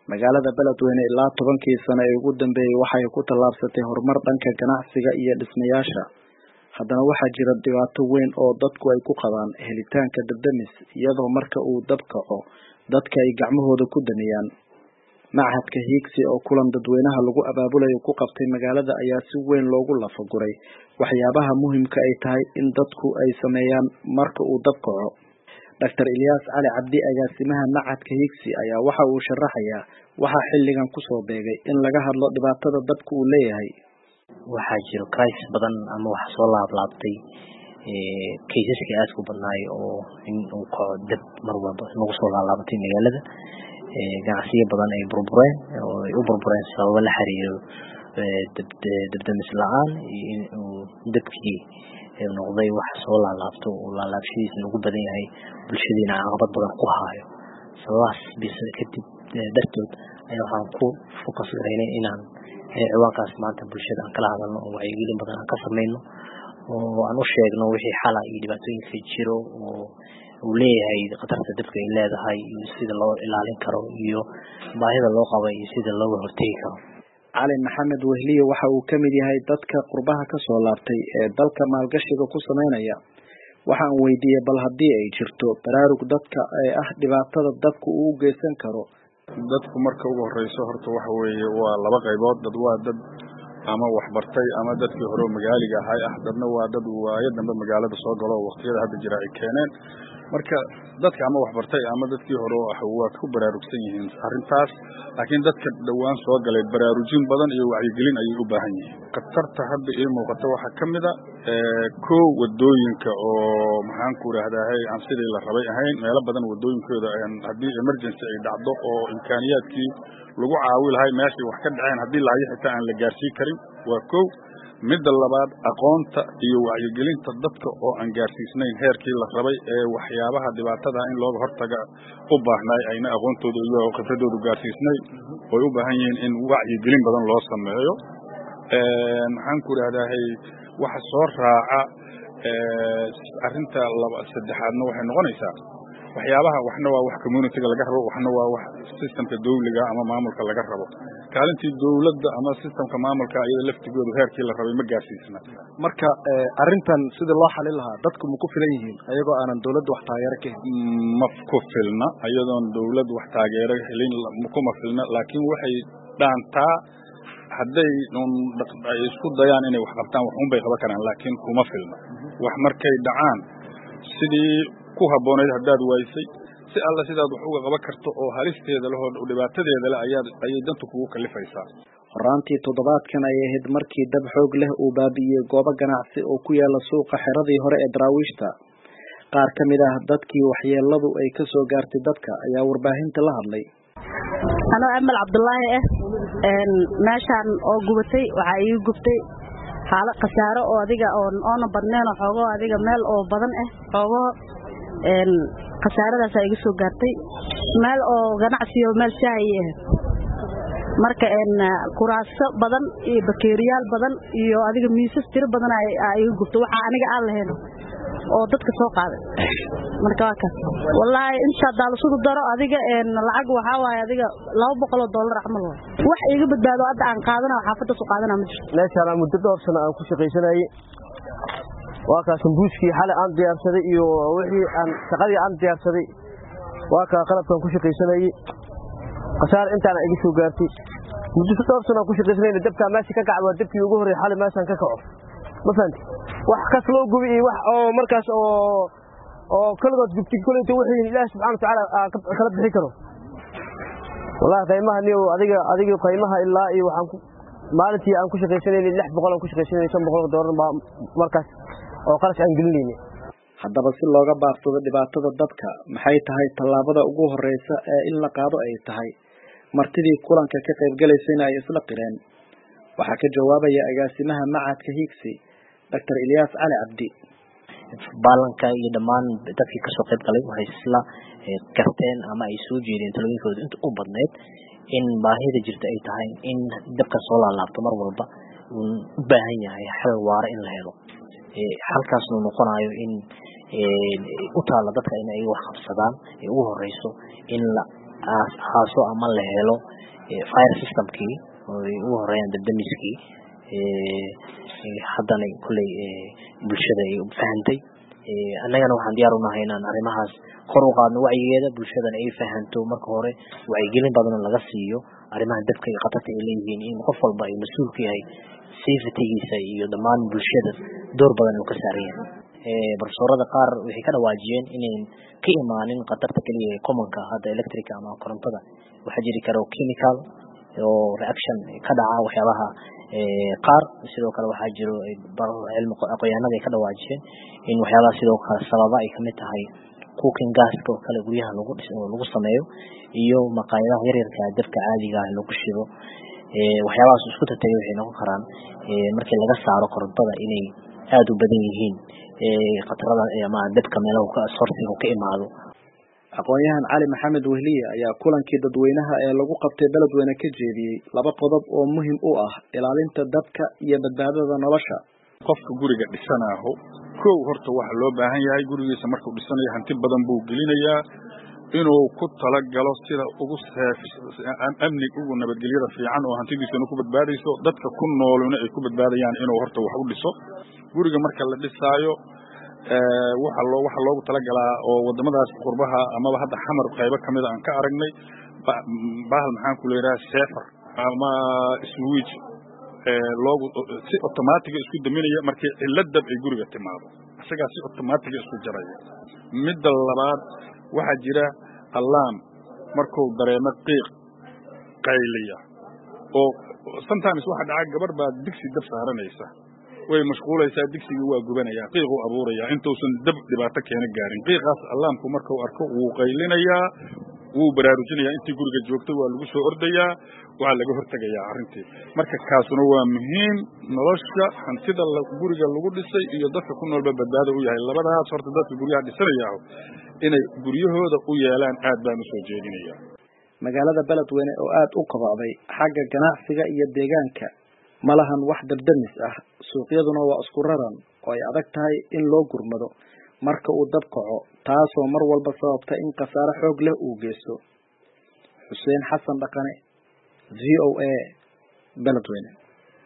magaalada Beledweyne ilaa 10 sano ee ugu dambeeyay waxay ku tallaabsatay horumar dhanka ganacsiga iyo dhismayaasha. Haddana waxaa jira dhibaato weyn oo dadku ay ku qabaan helitaanka dab-damis iyadoo marka uu dab kaco dadka ay gacmahooda ku damiyaan. Machadka Higsi oo kulan dadweynaha lagu abaabulayo ku qabtay magaalada ayaa si weyn loogu lafaguray waxyaabaha muhiimka ay tahay in dadku ay sameeyaan marka uu dab kaco. Dr. Ilyas Ali Cabdi agaasimaha Machadka Higsi ayaa waxa uu sharaxayaa waxa xilligan ku soo beegay in laga hadlo dhibaatada dabku uu leeyahay. Waxaa jiro crisis badan ama wax soo laablaabtay kiisaska aad ku badnaay oo in uu kaco dab mar walba lagu soo laablaabtay magaalada. Ganacsiyo badan ay burbureen oo ay u burbureen sababo la xiriiro dab-damis la'aan in uu dabkii noqday wax soo laablaabto oo laabashadiisa ugu badan yahay bulshadina caqabad badan ku haayo. Sababahaas bisa kadib dartood ayaa waxaan ku focus gareynay inaan ciwaankaas maanta bulshada aan kala hadalno oo wacyigelin badan aan ka sameeyno oo aan u sheegno wixii xalal iyo dhibaatooyinka jiro oo uu leeyahay qatarta dabka ay leedahay iyo sida loo ilaalin karo iyo baahida loo qabo iyo sida looga hortagi karo. Cali Maxamed Wehliye waxa uu ka mid yahay dadka qurbaha ka soo laabtay ee dalka maalgashiga ku sameynaya. Waxaan weydiiyay bal haddii ay jirto baraarug dadka ee dhibaatada dabku uu geysan karo. Dadku marka ugu horeyso horta waxa weeye waa laba qaybood. Dad waa dad ama wax bartay ama dadkii hore magaaliga ahay dadna waa dad waayad dambe magaalada soo galo waqtiyada hadda jira ay keeneen. Marka dadka ama wax bartay ama dadkii hore waa ku baraarugsan yihiin arrintaas, laakiin dadka dhawaan soo galay baraarujin badan iyo wacyigelin ayay u baahan yihiin. Qatarta hadda ee muuqata waxa kamid ah wadooyinka oo maxaan ku raahdahay aan sidii la rabay ahayn meelo badan wadooyinkooda haddii emergency ay dhacdo oo imkaaniyaadkii lagu caawi lahay meeshii wax ka dhaceen haddii la xitaa aan la gaarsiin karin waa midda labaad aqoonta iyo wacyigelinta dadka oo aan gaarsiisnayn heerkii la rabay ee waxyaabaha dhibaatada in looga hortaga u baahnay ayna aqoontooda iyo khibradoodu gaarsiisnay oo u baahan yihiin in wacyigelin badan loo sameeyo. Maxaan ku raahdahay waxa soo raaca arrinta saddexaadna waxay noqonaysaa waxyaabaha waxna waa wax community-ga laga rabo waxna waa wax systemka dawliga ama maamulka laga rabo. Kaalintii dawladda ama systemka maamulka iyada laftigoodu heerkii la rabay ma gaarsiisna. Marka arrintan sida loo xalin lahaa dadku ma ku filan yihiin ayagoo aanan dawladda wax taageero ka helin? Ma ku filna ayadoon dawladda wax taageero helin kuma filna, laakiin waxay dhaantaa hadday ay isku dayaan inay wax qabtaan wax bay qaban karaan laakiin kuma filna. Wax markay dhacaan sidii ku haboonayd haddaad waysay si alla sidaad wax uga qaban karto oo halisteeda leh oo dhibaatadeeda leh ayay dantu kugu kalifaysaa. Horaantii toddobaadkan ay ahayd markii dab xoog leh uu baabi'iyay goobo ganacsi oo ku yaala suuqa xeradii hore ee Daraawiishta. Qaar ka mid ah dadkii waxyeeladu ay ka soo gaartay dadka ayaa warbaahinta la hadlay. Ano Amal Cabdullaahi meeshaan oo gubatay waxa ay gubtay xaalad khasaaro oo adiga oo badneen xoogo adiga meel oo badan xoogo khasaaradaas ay iga soo gaartay meel oo ganacsi oo meel shaahiye marka kuraaso badan iyo bakeeriyaal badan iyo adiga miisas tiro badan ay gubto waxa aniga aan lahayn oo dadka soo qaaday marka waa kaas wallahi insha Allah soo daro adiga lacag waxa waay adiga $200 amal wax iga badbaado hadda aan qaadana xaafada soo qaadana ma jirto. Meeshaan muddo dhowr sano aan ku shaqaysanayay waa ka sambuuskii xalay aan diyaarsaday iyo wixii aan shaqadii aan diyaarsaday waa ka qalabkan ku shaqaysanayay qasaar intaan iga soo gaartay muddo dhowr sano ku shaqaysanayay dabka meeshii ka kacay waa dabkii ugu horeeyay xalay meeshaan ka kaco ma fahanti wax kas loo gubi wax oo markaas oo kaligood gubtay kuleeto wixii Ilaahay subhanahu wa ta'ala kala bixi karo wallahi qiimaha niyo adiga qiimaha ilaa iyo waxaan ku maalintii aan ku shaqaysanayay $600 aan ku shaqaysanayay $500 markaas oo qarash aan gelinayay. Haddaba si looga baaqsado dhibaatada dabka maxay tahay tallaabada ugu horeysa ee in la qaado ay tahay martidii kulanka ka qayb galaysayna ay isla qireen. Waxa ka jawaabaya agaasimaha Machadka Higsi Dr. Ilyas Ali Cabdi. Baalanka iyo dhamaan dadkii ka soo qayb galay waxay isla karteen ama ay soo jeedeen talooyinkooda inta u badneed in baahida jirta ay tahay in dabka soo laabto mar walba uu u baahan yahay xal waara in la helo. Halkaas uu noqonayo in u taala dadka in ay wax qabsadaan ugu horeyso in la aaso ama la helo fire systemkii oo ugu horeeyaan dabdamiskii haddana kulay bulshada ay u fahantay annagana waxaan diyaar u nahay inaan arrimahaas kor u qaadno wacyigeeda bulshadana ay fahanto marka hore wacyigelin badan laga siiyo arrimaha dabka iyo khatarta ay leeyihiin in qof walba ay mas'uul ka yahay safety-giisa iyo dhammaan bulshada door badan uu ka saaran yahay barsoorada qaar waxay ka dhawaajiyeen inayn ka imaanin khatarta kaliya ee commonka hadda electric ama korontada waxaa jiri karo chemical oo reaction ka dhaca waxyaabaha qaar sidoo kale waxaa jiro cilmi aqoonyahanada ay ka dhawaajiyeen in waxyaabaha sidoo kale sababa ay kamid tahay cooking gas oo kale guryaha lagu sameeyo iyo maqaayadaha yaryarka dabka caadiga ah lagu shido waxyaabahaas isku tatay waxay noqon karaan markii laga saaro korontada inay aad u badan yihiin khatarada ama dabka meelaha ka sourciga ka imaado aqoonyahan Cali Maxamed Wehliye ayaa kulankii dadweynaha ee lagu qabtay Beledweyne ka jeediyay laba qodob oo muhiim u ah ilaalinta dadka iyo badbaadada nolosha qofka guriga dhisanayo koow horta waxa loo baahan yahay gurigiisa markuu dhisanayo hanti badan buu gelinayaa inuu ku talagalo sida ugu amni ugu nabadgelyada fiican oo hantidiisa ku badbaadayso dadka ku nooluna ay ku badbaadayaan inuu horta wax u dhiso guriga marka la dhisaayo waxa loogu talagalaa oo wadamadaas qurbaha ama hadda xamar qaybo kamid aan ka aragnay bahal maxaan ku leeyahay safer ama switch loogu si automatic isku daminaya markii cilad ay guriga timaado isaga si automatic isku jaraya mid labaad waxa jira alarm markuu dareemo qiiq qayliya oo sometimes waxa dhaca gabar baa digsi dab saaranaysa way mashquulaysaa digsiga waa gubanaya qiiq uu abuuraya intuusan dab dhibaato keena gaarin qiiqaas alarmku markuu arko wuu qaylinayaa wuu baraarujinayaa intii guriga joogtay waa lagu soo ordayaa waa laga hortagayaa arrintii marka kaasuna waa muhiim nolosha hantida guriga lagu dhisay iyo dadka ku noolba badbaado u yahay labadaas horta dadka guryaha dhisanaya inay guryahooda u yeelaan aad baan u soo jeedinayaa magaalada Beledweyne oo aad u qabaaday xagga ganacsiga iyo deegaanka malahan wax dabdamis ah suuqyaduna waa isku raran oo ay adag tahay in loo gurmado marka uu dab kaco taasoo mar walba sababta in khasaare xoog leh uu geysto Xuseen Xasan Dhaqane VOA Beledweyne